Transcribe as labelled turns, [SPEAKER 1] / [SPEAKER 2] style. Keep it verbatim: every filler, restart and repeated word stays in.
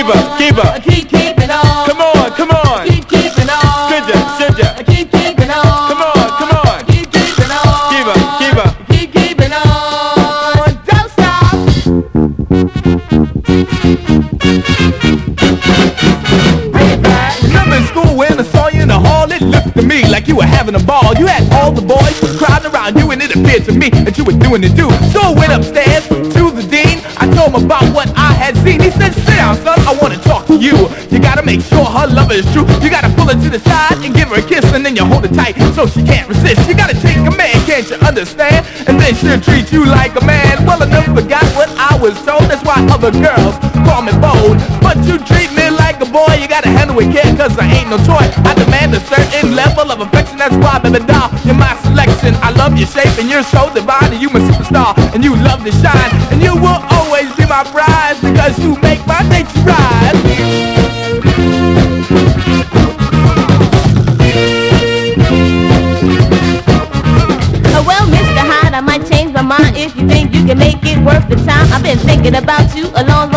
[SPEAKER 1] Keep up, keep up.
[SPEAKER 2] Keep keeping on.
[SPEAKER 1] Come on, come on.
[SPEAKER 2] Keep keeping on.
[SPEAKER 1] Should ya, should ya.
[SPEAKER 2] Keep keeping on.
[SPEAKER 1] Come on, come on.
[SPEAKER 2] Keep keeping on.
[SPEAKER 1] Keep up, keep up.
[SPEAKER 2] Keep keeping on. Don't stop. Bring it back.
[SPEAKER 1] Remember in school when I saw you in the hall, it looked to me like you were having a ball. You had all the boys crowding around you, and it appeared to me that you were doing the do. So I went upstairs to the dean. I told him about what I had seen. He said, sit down, son, I want to talk to you. You gotta make sure her love is true. You gotta pull her to the side and give her a kiss, and then you hold her tight so she can't resist. You gotta take a man, can't you understand? And then she'll treat you like a man. Well, I never forgot what I was told. That's why other girls call me bold. But you treat me like a boy. You gotta handle with care, cause I ain't no toy. I demand a certain level of affection. That's why, baby doll, you're my selection. I love your shape and you're so divine. And you my superstar and you love to shine. And you will always be my prize, because you make my nature rise.
[SPEAKER 2] Oh, well, Mister Hyde, I might change my mind if you think you can make it worth the time. I've been thinking about you a long